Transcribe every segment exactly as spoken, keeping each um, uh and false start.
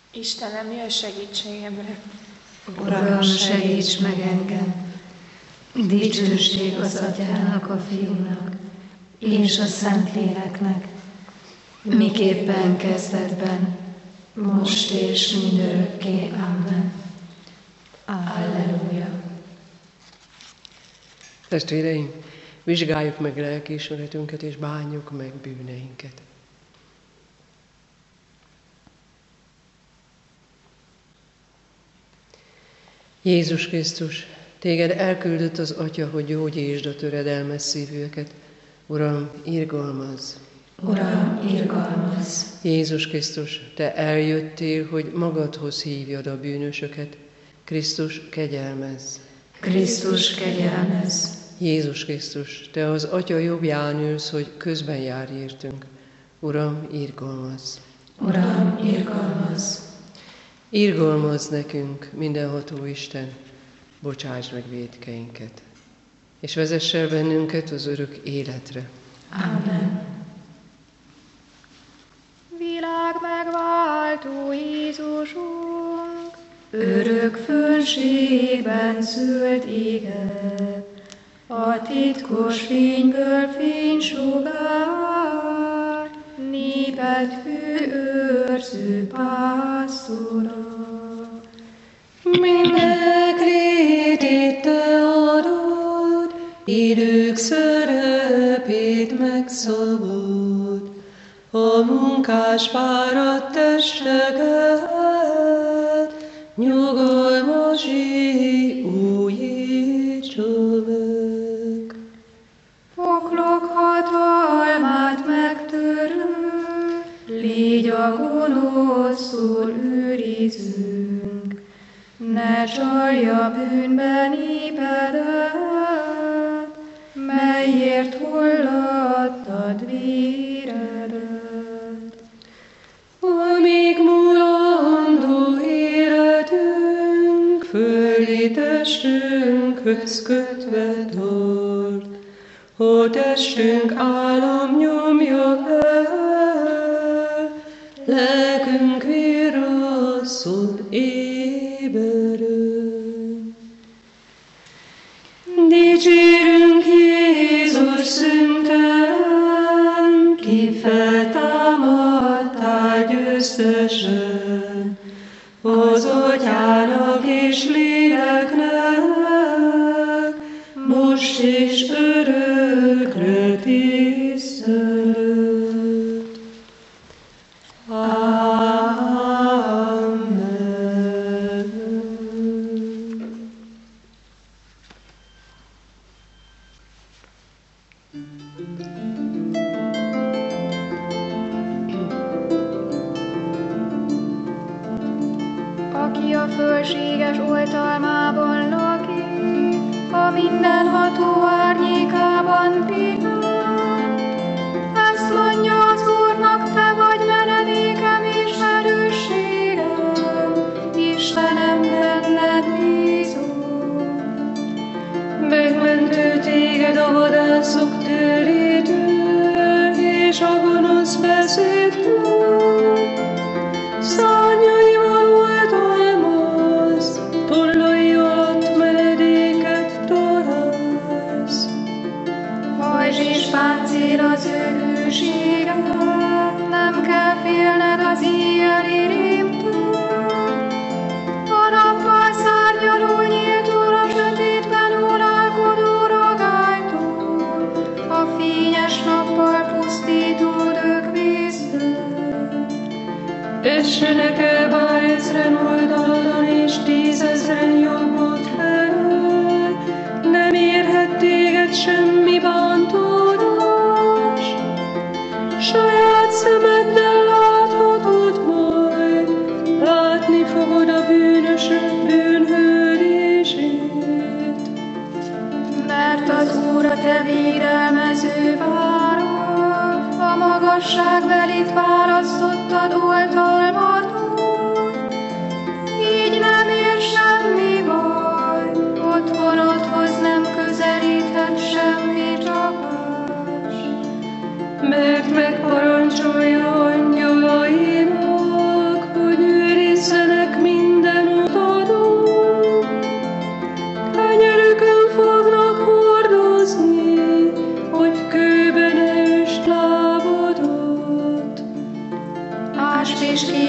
Istenem, jöjj segítségemre! Uram, segíts meg engem! Dicsőség az Atyának, a Fiúnak és a Szentléleknek, miképpen kezdetben, most és mindörökké. Amen. Alleluja. Testvéreim, vizsgáljuk meg lelkiismeretünket és bánjuk meg bűneinket. Jézus Krisztus, téged elküldött az Atya, hogy gyógyítsd a töredelmes szívűeket. Uram, irgalmazz! Uram, irgalmazz! Jézus Krisztus, te eljöttél, hogy magadhoz hívjad a bűnösöket. Krisztus, kegyelmezz! Krisztus, kegyelmezz! Jézus Krisztus, te az Atya jobbján ülsz, hogy közben járj értünk. Uram, irgalmazz! Uram, irgalmazz! Irgalmazz nekünk, mindenható Isten, bocsáss meg vétkeinket, és vezess el bennünket az örök életre. Amen. Világ megváltó Jézusunk, örök fönségben szült éget, a titkos fényből fénysugár, néped fő őrző pásztora. Mindenek létét te adod, idők szerepét megszabod, a munkás fáradt testeket, nyugalmasé újítsa meg. poklok hatalmát megtörő, Légy a gonoszul őrizünk, ne csalja bűnbe népedet, melyért hulladtad véredet. Amíg mulandó életünk, földi testünkhöz kötve tart, a testünk állam nyomja el, lelkünk virrasszon éberen. Dicsérünk Jézus szüntelen, ki feltámadtál győztesen, az Atyának és Léleknek, most és örökre tisztelet. Amen. aki a fölséges oltalmában lakik, a mindenható árnyékában pihen. Ezt mondja az Úrnak, te vagy menedékem és erősségem, Istenem, benned bízom. Megmentő téged a vadászok törétől, és a gonosz beszédtől. Szárnyaival oltalmaz, tollai alatt menedéket találsz. Pajzs és páncél az ő hűséget, nem kell félned az éjjeli rémtől. A nappal szárnyaló nyíltól, a sötétben uralkodó ragálytól, a fényes nappal pusztító dögvíztől. Essenek el bár ezren oldaladon, és tízezren jobbot felől, nem érhet téged semmi bántódás. Saját szemeddel láthatod majd, látni fogod a bűnösök bűnhődését. Mert az Úr a te védelmező várod, a magasságbelit választottad oltalmadon. Így nem ér semmi baj, otthonodhoz nem közelíthet semmi család.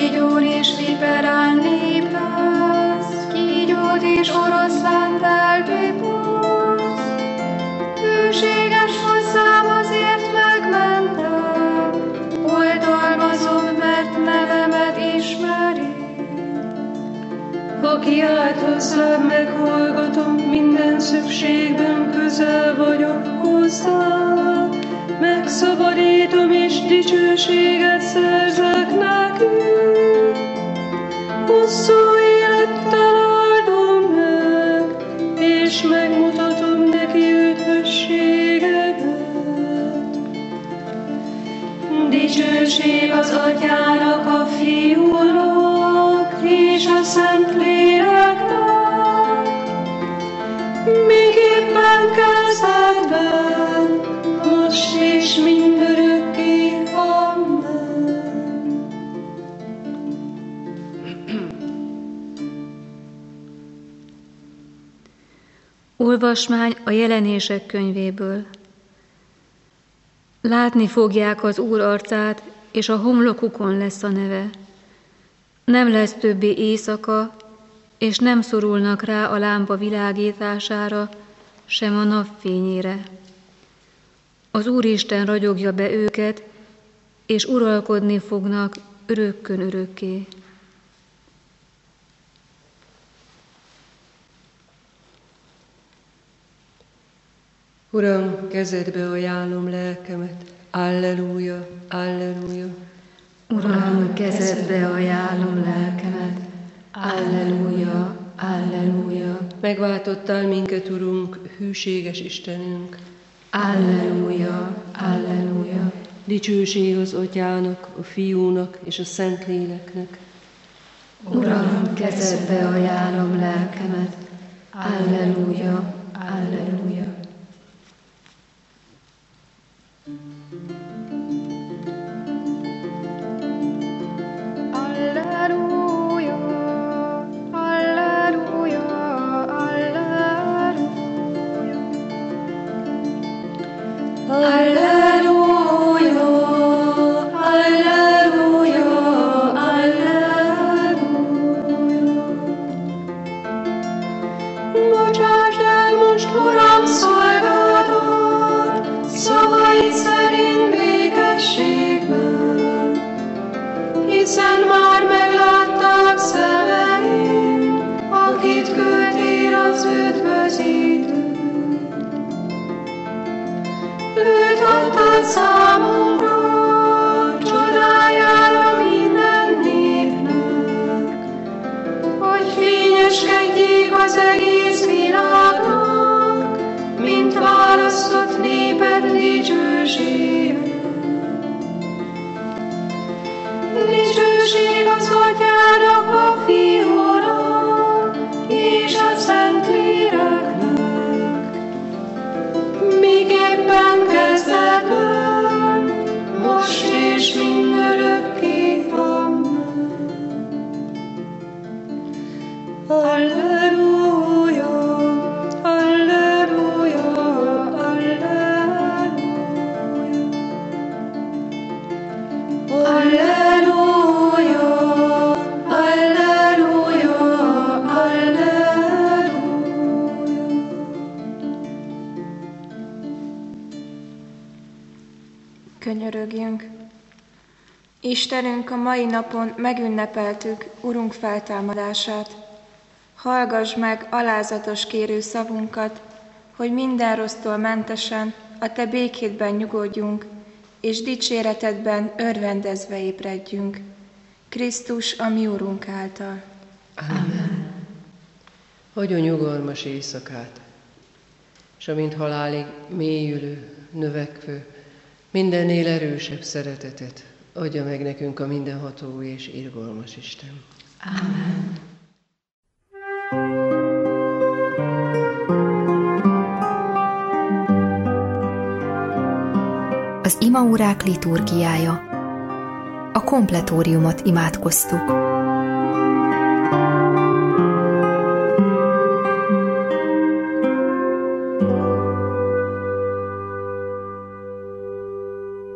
kígyón és viperán lépesz, kígyót és oroszlánt eltépolsz. Hűséges hozzám, azért megmentem, oltalmazom, mert nevemet ismeri. Ha kiált hozzám, meghallgatom, minden szükségben közel vagyok hozzá. Megszabadítom és dicsőséget szerzek neki. Hosszú élettel áldom meg, és megmutatom neki üdvösségemet. Dicsőség az Atyának, a Fiúnak, és a Szentléleknek, miképpen kezdetben, most és mindörökké. Amen. Olvasmány a Jelenések könyvéből. Látni fogják az Úr arcát, és a homlokukon lesz a neve. Nem lesz többé éjszaka, és nem szorulnak rá a lámpa világítására, sem a napfényére. Az Úristen ragyogja be őket, és uralkodni fognak örökkön örökké. Uram, kezedbe ajánlom lelkemet. Alleluja, alleluja. Uram, kezedbe ajánlom lelkemet. Alleluja, alleluja. Megváltottál minket, Urunk, hűséges Istenünk. Alleluja, alleluja. Dicsőség az Atyának, a Fiúnak és a Szentléleknek. Uram, kezedbe ajánlom lelkemet. Alleluja, alleluja. Alleluja, alleluja, alleluja. Alleluja, alleluja, alleluja. Bocsáss el most, Uram, szolgádat, szavaid szerint békességben, hiszen már meglátták szemeim, akit küldtél az üdvözítőt. Őt adtad számunkra, csodájára minden népnek, hogy fényeskedjék az egész világnak, mint választott néped dicsősége. Dicsőség az Atyának, a Fiúnak és a Szentléleknek, miképpen kezdetben, most és mindörökké. Amen. Alleluja, alleluja, alleluja. Alleluja, alleluja, alleluja. Könyörögjünk! Istenünk, a mai napon megünnepeltük Urunk feltámadását. Hallgass meg alázatos kérő szavunkat, hogy minden rossztól mentesen a Te békédben nyugodjunk, és dicséretedben örvendezve ébredjünk. Krisztus, a mi Urunk által. Amen. Adjon nyugalmas éjszakát, és amint halálig mélyülő, növekvő, mindennél erősebb szeretetet adja meg nekünk a mindenható és irgalmas Isten. Amen. Az imaórák liturgiája. A kompletóriumot imádkoztuk.